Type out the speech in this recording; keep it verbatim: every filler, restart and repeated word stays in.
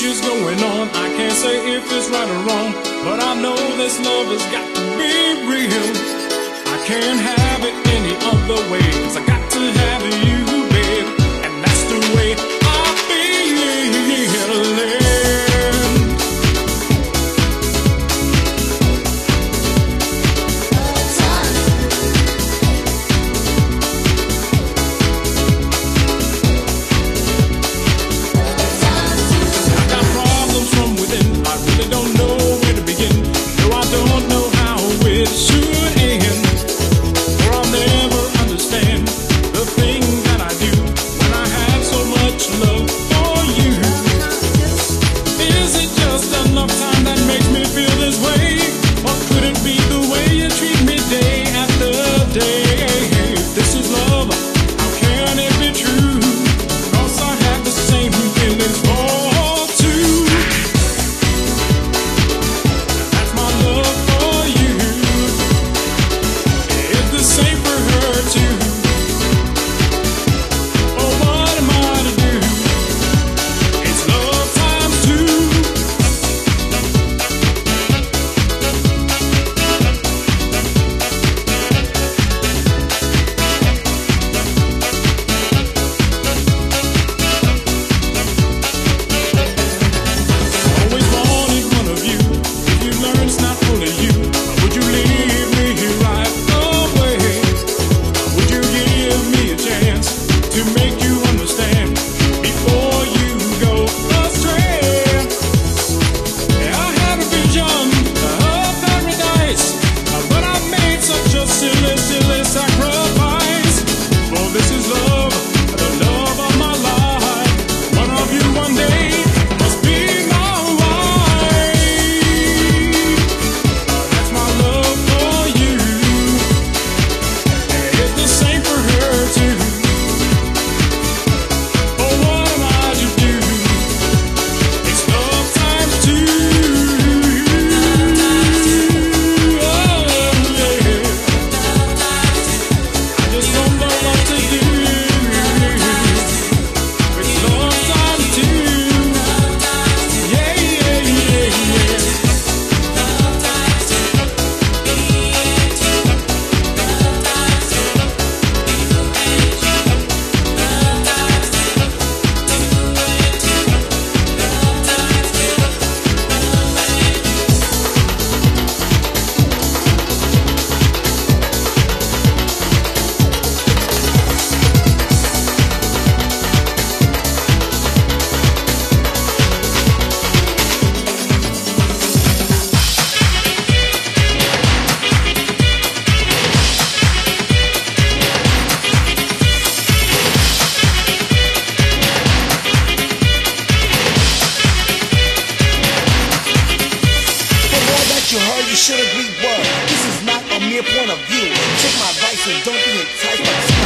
is going on. I can't say if it's right or wrong, but I know this love has got to be real. I can't have it any other way, 'cause I got to have you, babe, and that's the way I feel. You should agree, word. This is not a mere point of view. Take my advice and don't be enticed by the